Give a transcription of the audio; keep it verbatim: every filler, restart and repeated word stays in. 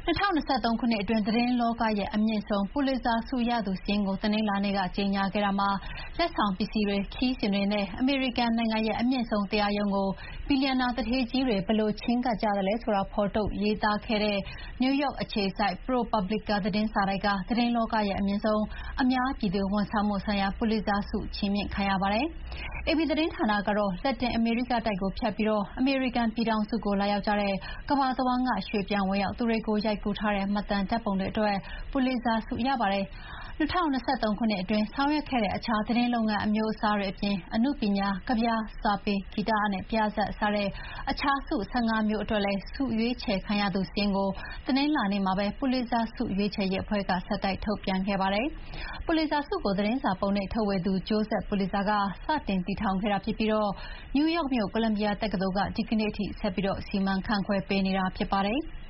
၂၀၂၃ ခုနှစ်အတွင်းသတင်းလောကရဲ့အမြင့်ဆုံးပူလစ်ဇာဆုရသူစာရင်းကိုတနင်္လာနေ့ကကြေညာခဲ့တာမှာလက်ဆောင်ပစ္စည်းတွေ၊ခရီးစဉ်တွေနဲ့အမေရိကန်နိုင်ငံရဲ့အမြင့်ဆုံးတရားရုံးကိုဘီလီယံနာသူဌေးကြီးတွေဘယ်လိုချဉ်းကပ်ကြသလဲဆိုတာဖော်ထုတ်ရေးသားခဲ့တဲ့နယူးယောက်အခြေစိုက် ProPublica သတင်းစာတိုက်ကသတင်းလောကရဲ့အမြင့်ဆုံးအများပြည်သူဝန်ဆောင်မှုဆိုင်ရာပူလစ်ဇာဆုချီးမြှင့်ခံရပါတယ်။ အေပီသတင်းဌာနကတော့လက်တင်အမေရိကတိုက်ကိုဖြတ်ပြီးအမေရိကန်ပြည်ထောင်စုကိုလာရောက်ကြတဲ့ကမ္ဘာတဝန်းကရွှေ့ပြောင်းဝင်ရောက်သူတွေကိုရိုက်ကူးထားတဲ့မှတ်တမ်းဓာတ်ပုံတွေအတွက်ပူလစ်ဇာဆုရပါတယ်။၂၀၂၃ ခုနှစ်အတွင်းဆောင်ရွက်ခဲ့တဲ့အခြားသတင်းလုပ်ငန်းအမျိုးအစားတွေအပြင်အနုပညာ၊ကဗျာ၊စာပေ၊ဂီတနဲ့ ပြဇာတ်စတဲ့အခြားဆု ၁၅ မျိုးအတွက်လည်းဆုရွေးချယ်ခံရသူစာရင်းကိုတနင်္လာနေ့မှာပဲပူလစ်ဇာဆုရွေးချယ်ရေးအဖွဲ့ကဆက်တိုက်ထုတ်ပြန်ခဲ့ပါတယ်။ပူလစ်ဇာဆုကိုသတင်းစာပုံနှိပ်ထုတ်ဝေသူ Joseph Pulitzer ကစတင်တည်ထောင်ခဲ့တာဖြစ်ပြီးနယူးယောက်မြို့ကိုလံဘီယာတက္ကသိုလ်ကဒီကနေ့ထိဆက်ပြီးစီမံခန့်ခွဲပေးနေတာဖြစ်ပါတယ်။